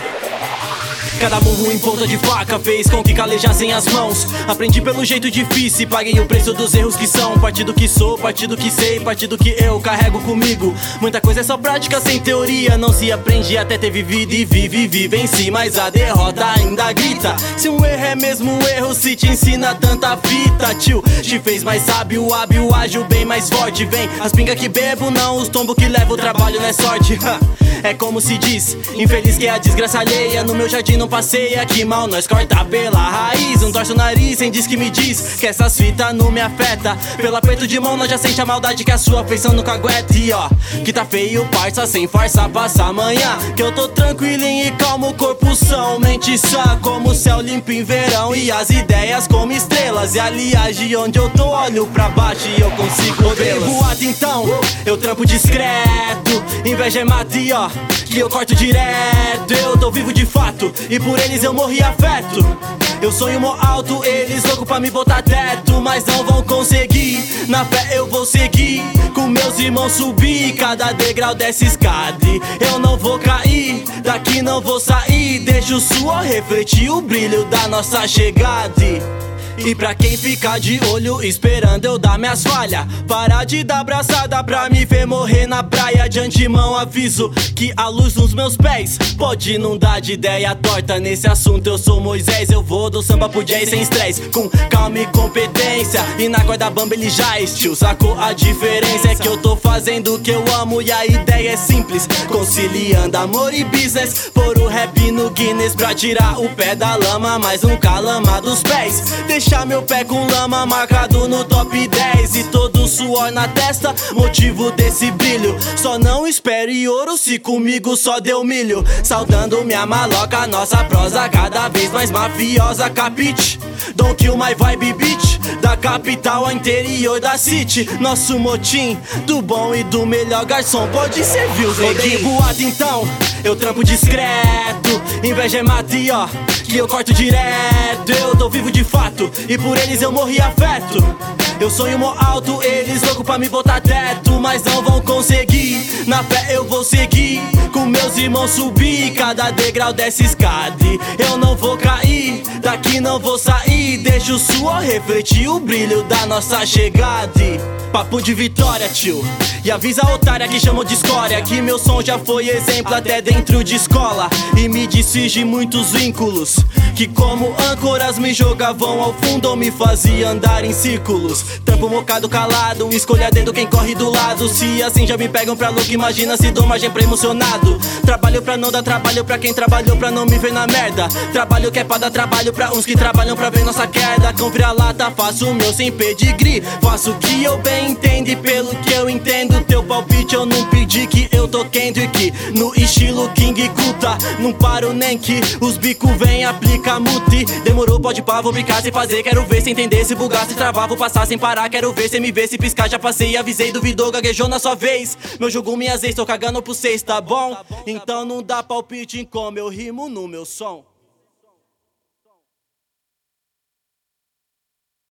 Cada murro em ponta de faca fez com que calejassem as mãos. Aprendi pelo jeito difícil e paguei o preço dos erros que são. Parte do que sou, parte do que sei, parte do que eu carrego comigo. Muita coisa é só prática sem teoria. Não se aprende até ter vivido e vive em si. Mas a derrota ainda grita. Se um erro é mesmo um erro, se te ensina tanta fita, tio, te fez mais sábio, hábil, ágil, bem mais forte. Vem as pingas que bebo, não os tombos que levo. O trabalho não é sorte. É como se diz, infeliz que é a desgraça alheia. No meu jardim não passeia, que mal nós corta pela raiz. Não torce o nariz, sem diz que me diz que essas fitas não me afeta. Pelo aperto de mão nós já sente a maldade que a sua feição nunca aguenta. E ó, que tá feio parça, sem farsa, passa amanhã. Que eu tô tranquilinho e calmo, corpo são, mente sã como o céu limpo em verão. E as ideias como estrelas. E aliás, de onde eu tô olho pra baixo e eu consigo vê-las. Boato então, eu trampo discreto. Inveja é mata e ó, que eu corto direto. Eu tô vivo de fato e por eles eu morri afeto. Eu sonho mó alto, eles louco pra me botar teto. Mas não vão conseguir, na fé eu vou seguir. Com meus irmãos subir, cada degrau dessa escada. Eu não vou cair, daqui não vou sair. Deixa o suor refletir o brilho da nossa chegada. E pra quem fica de olho esperando eu dar minhas falhas, parar de dar braçada pra me ver morrer na praia. De antemão aviso que a luz nos meus pés pode não dar de ideia torta. Nesse assunto eu sou Moisés, eu vou do samba pro jazz sem estresse, com calma e competência. E na corda bamba ele já estilo, sacou a diferença? É que eu tô fazendo o que eu amo e a ideia é simples, conciliando amor e business. Pôr o rap no Guinness pra tirar o pé da lama, mas nunca lama dos pés. Deixar meu pé com lama marcado no top 10 e todo o suor na testa, motivo desse brilho. Só não espere ouro se comigo só deu milho. Saudando minha maloca, nossa prosa cada vez mais mafiosa, capite? Don't kill my vibe, bitch. Da capital ao interior da city, nosso motim do bom e do melhor garçom pode servir os neguinhos. Boato então, eu trampo discreto. Inveja é mata e ó, que eu corto direto. Eu tô vivo de fato e por eles eu morri afeto. Eu sonho mó alto, eles louco pra me botar teto. Mas não vão conseguir, na fé eu vou seguir. Com meus irmãos subir, cada degrau dessa escada. Eu não vou cair, daqui não vou sair. Deixa o suor refletir o brilho da nossa chegada. Papo de vitória, tio, e avisa a otária que chamou de escória que meu som já foi exemplo até dentro de escola. E me desfiz de muitos vínculos que como âncoras me jogavam ao fundo ou me fazia andar em círculos. Tampo mocado calado, escolha dedo quem corre do lado. Se assim já me pegam pra louco, imagina se dou margem pra emocionado. Trabalho pra não dar trabalho pra quem trabalhou pra não me ver na merda. Trabalho que é pra dar trabalho pra uns que trabalham pra ver nossa queda. Cão vira-lata, faço o meu sem pedigree. Faço o que eu bem entendo e pelo que eu entendo. Teu palpite eu não pedi, que eu tô Kendrick no estilo King Kuta. Não paro nem que os bico vem aplica muti. Demorou, pode pá, vou brincar sem fazer. Quero ver se entender, se bugar, se travar, vou passar sem parar. Quero ver se me ver, se piscar, já passei, avisei, duvidou, gaguejou na sua vez. Meu jogo, minhas ex, tô cagando por vocês, tá bom? Então não dá palpite em como eu rimo no meu som.